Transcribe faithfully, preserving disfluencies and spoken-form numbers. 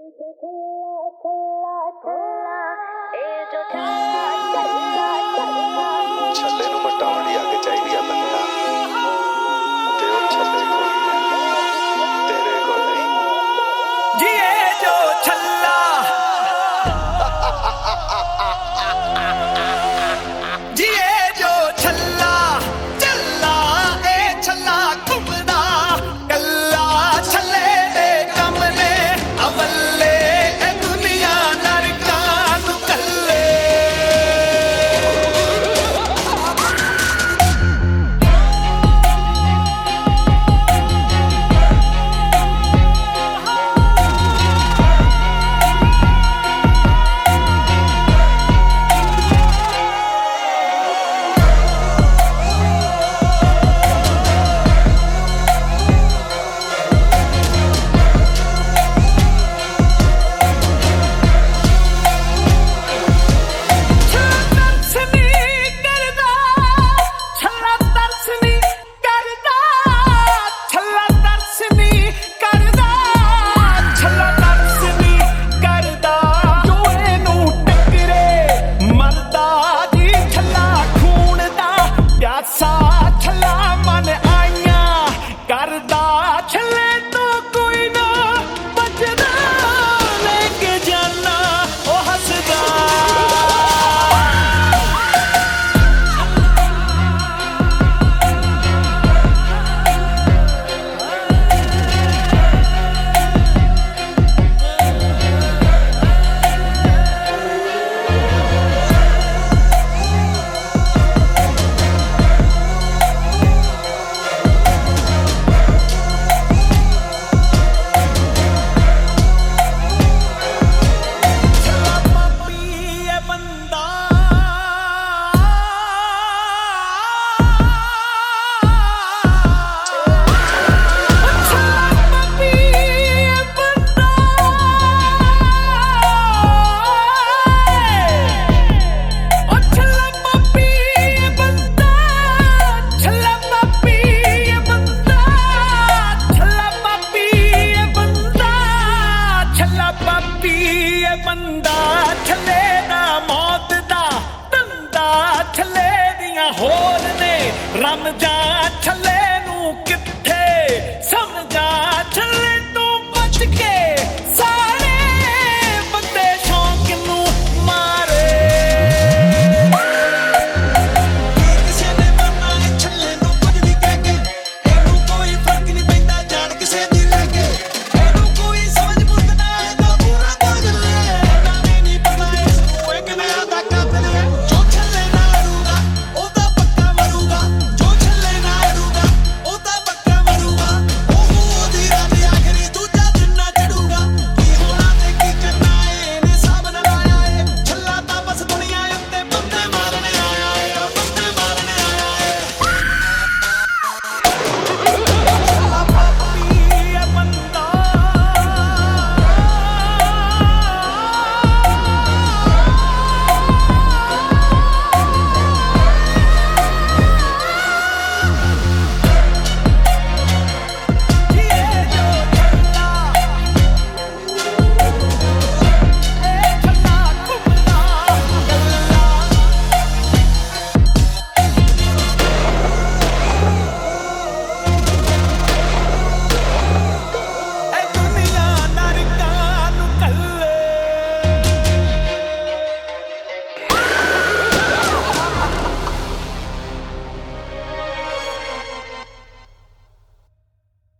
ਛੱਲੇ ਨੂੰ ਮਟਾਉਣ ਲਈ ਅੱਗ ਚਾਹੀਦੀ ਆ ਬੰਦਾ, ਤੇ ਉਹ ਛੱਲੇ ਕੋਲ ਹੀ ਆ, ਤੇਰੇ ਕੋਲ ਨਹੀਂ। ਜੀਏ ਜੋ ਛੱਲਾ ਜੀਏ ਜੋ ਛੱਲਾ ਚੱਲਾ ਏ ਛੱਲਾ ਘੁੰਮਦਾ ਕੱਲਾ ਛੱਲੇ ਦੇ ਕੰਮ ਨੇ ਅਵੱਲੇ ਇਹ ਦੁਨੀਆ ਨਰਕਾਂ ਨੂੰ ਕੱਲੇ ਬੰਦਾ ਛੱਲੇ ਦਾ ਮੌਤ ਦਾ ਧੰਦਾ ਛੱਲੇ ਦੀਆਂ ਹੋਰ ਨੇ ਰਮਜਾਂ ਛੱਲੇ ਨੂੰ ਕਿੱਥੇ ਸਮਝਾ ਛੱਲੇ ਤੋਂ ਬਚ ਕੇ